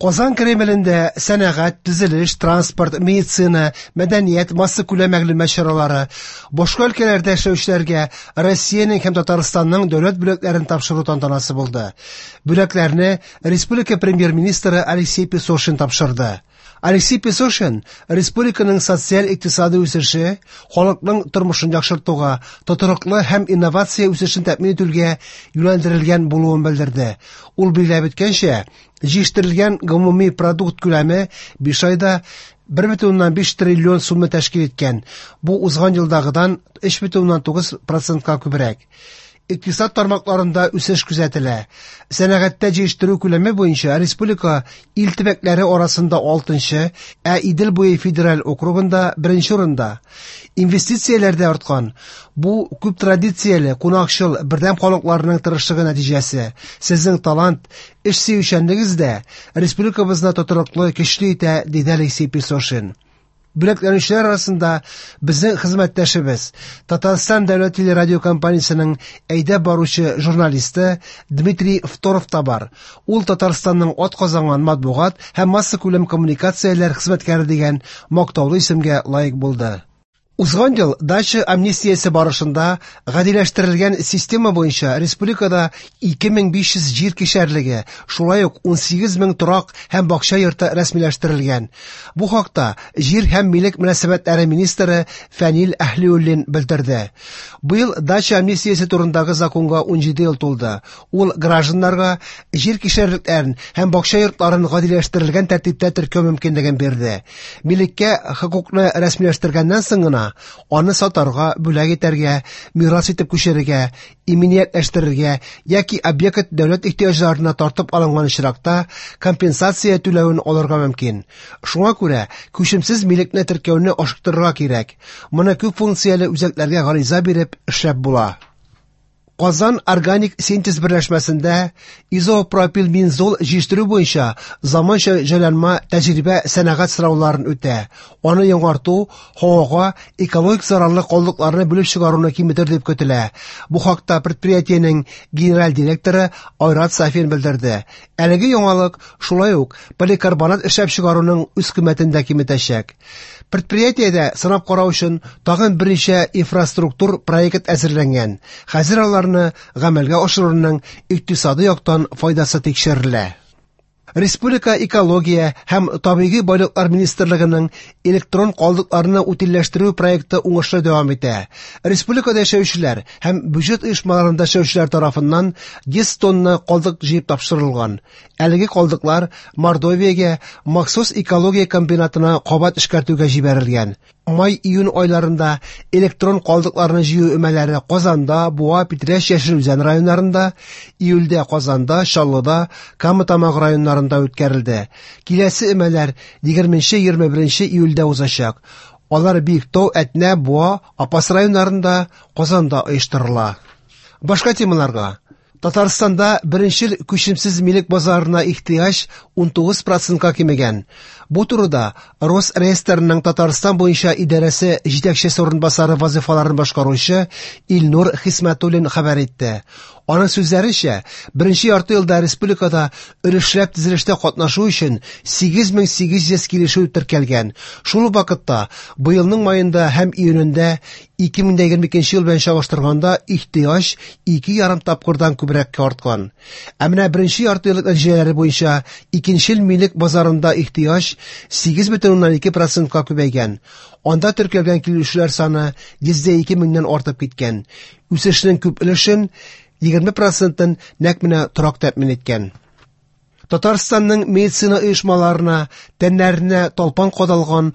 Казан Кремлендә сәнәгать, төзелеш, транспорт, медицина, мәдәният, масса күләм мәгълүмат чаралары, башка өлкәләрдә эшләүчеләргә Россиянең һәм Татарстанның дәүләт бүләкләрен тапшыру тантанасы булды. Бүләкләрне республика премьер-министры Алексей Песошин тапшырды. Алексей Песошин республиканың социаль-икътисади үсеше, халыкның тормышын яхшыртуга, тотрыклы һәм инновация үсешен тәэмин итүгә юнәлдерелгән булуын белдерде. Ул билгеләп үткәнчә, җитештерелгән гомуми продукт күләме 5 айда 1,5 триллион сумма тәшкил иткән. Бу узган елдагыдан 3,9%-ка күбрәк. Икътисад тармакларында үсеш күзәтелә. Сәнәгатьтә җитештерү күләме буенча республика ил төбәкләре арасында 6-нчы, ә Идел буе федераль округында 1-нче урында. Инвестицияләр дә арткан. Бу күп традицияле, кунакчыл, бердәм халыкларның тырышлыгы нәтиҗәсе. Сезнең талант, эш сөючәнлегегез дә республикабызны тотрыклы, көчле итә, диде Алексей Песошин. Бүләкләнүчеләр арасында безнең хезмәттәшебез, Татарстан дәүләт телерадиокомпаниясенең әйдәп баручы журналисты Дмитрий Второв та бар. Ул Татарстанның атказанган матбугат һәм масса күләм коммуникацияләр хезмәткәре дигән мактаулы исемгә лаек булды. Узган ел дача амнистиясе барышында гадиләштерелгән система буенча республикада 2500 җир кишәрлеге, шулай ук 18000 торак һәм бакча йорты рәсмиләштерелгән. Бу хакта җир һәм милек мөнәсәбәтләре министры Фәнил Әһлиуллин белдерде. Быел дача амнистиясе турындагы законга 17 ел тулды. Ул гражданнарга җир кишәрлекләрен һәм бакча йортларын гадиләштерелгән тәртиптә теркәү мөмкинлеген бирде. Милеккә хокукны рәсмиләштергәннән соң гына аны сатарга, бүләк итәргә, мирас итеп күчерергә, иминиятләштерергә яки объект дәүләт ихтыяҗларына тартып алынган очракта компенсация түләвен алырга мөмкин. Шуңа күрә күчемсез милекне теркәүне ашыктырырга кирәк. Моны күп функцияле үзәкләргә гариза биреп эшләп була. Казан органик синтез берләшмәсендә изопропилбензол җитештерү буенча заманча җайланма тәҗрибә сәнәгать сорауларын үтә. Аны яңарту һавага экологик зарарлы калдыкларны бүлеп чыгаруны киметер дип көтелә. Бу хакта предприятиенең генераль директоры Айрат Сафин белдерде. Әлеге яңалык шулай ук поликарбонат эшләп чыгаруның үз кыйммәтен дә киметәчәк. Предприятиедә сынап карау өчен тагын берничә инфраструктур проект әзерләнгән. Хәзер аларны гамәлгә ашыруның икътисади яктан файдасы тикшерелә. Республика экология һәм табигый байлыклар министрлыгының электрон калдыкларны утилләштерү проекты уңышлы дәвам итә. Республикада яшәүчеләр һәм бюджет оешмаларында эшләүчеләр тарафыннан 100 тонна калдык җыеп тапшырылган. Әлеге калдыклар Мордовиягә махсус экология комбинатына кабат эшкәртүгә җибәрелгән. Май-июнь айларында электрон калдыкларны җыю өмәләре Казанда, Буа, Питрәч, Яшелүзән районнарында, июльдә Казанда, Чаллыда, Кама-Тамак районнарында үткәрелде. Киләсе өмәләр 20-21 июльдә узачак. Алар Биектау, Әтнә, Буа, Апас районнарында, Казанда оештырыла. Башка темаларга. Татарстанда беренчел күчемсез милек базарына ихтыяҗ 19%-ка кимегән. Бу турыда Росреестрның Татарстан буенча идарәсе җитәкчесе урынбасары вазифаларын башкаручы Илнур Хисмәтуллин хәбәр итте. Аның сүзләренчә, беренче ярты елда республикада өлешләп төзелештә катнашу өчен 8800 килешү теркәлгән. Шул вакытта быелның маенда һәм июнендә 2022 ел белән чагыштырганда ихтыяҗ 2,5 тапкырдан күбрәккә арткан. Ә менә беренче ярты ел нәтиҗәләре буенча икенчел милек базарында ихтыяҗ 8,2%-ка күбәйгән. Анда теркәлгән килешүләр саны 102 меңнән артып киткән. Үсешнең күп өлешен 20%-ын нәкъ менә торак тәэмин иткән. Татарстанның медицина оешмаларына тәннәренә талпан кадалган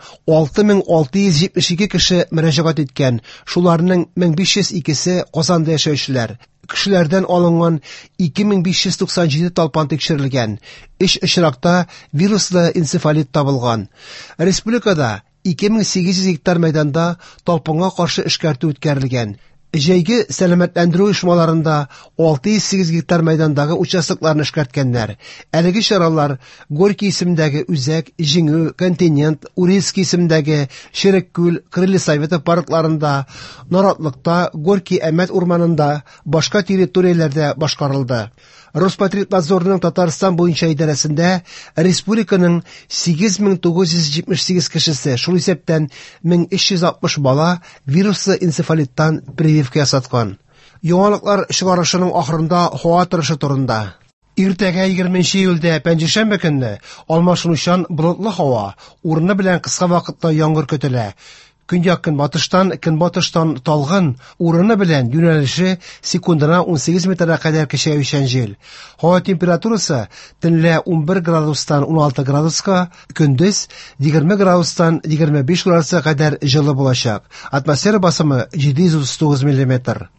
6672 кеше мөрәҗәгать иткән. Шуларның 1502-се Казанда яшәүчеләр. Кешеләрдән алынган 2597 талпан тикшерелгән. 3 очракта вируслы энцефалит табылган. Республикада 2800 гектар мәйданда талпанга каршы эшкәртү үткәрелгән. Җәйге сәламәтләндерү оешмаларында 608 гектар мәйдандагы участокларны эшкәрткәннәр. Әлеге чаралар Горький исемендәге Үзәк, Җиңү, Континент, Урильский исемендәге Ширеккүл, Крылья Советы паркларында, Наратлыкта, Горький Әмәт урманында, башка территорияләрдә башкарылды. Роспотребнадзорның Татарстан буенча идарәсендә республиканың 8978 кешесе, шул исәптән 1360 бала вируслы энцефалиттан прививка ясаткан. Яңалыклар чыгарышының ахырында һава торышы турында. Иртәгә 20 июльдә пәнҗешәмбе көнне алмашынучан болытлы һава, урыны белән кыска вакытта яңгыр көтелә. Көнбатыштан талгын, урыны белән юнәлеше секундына 18 метрга кадәр көчәючән җил. Һава температурасы төнлә 11 градустан 16 градуска, көндез 20 градустан 25 градуска кадәр җылы булачак. Атмосфера басымы 739 мм.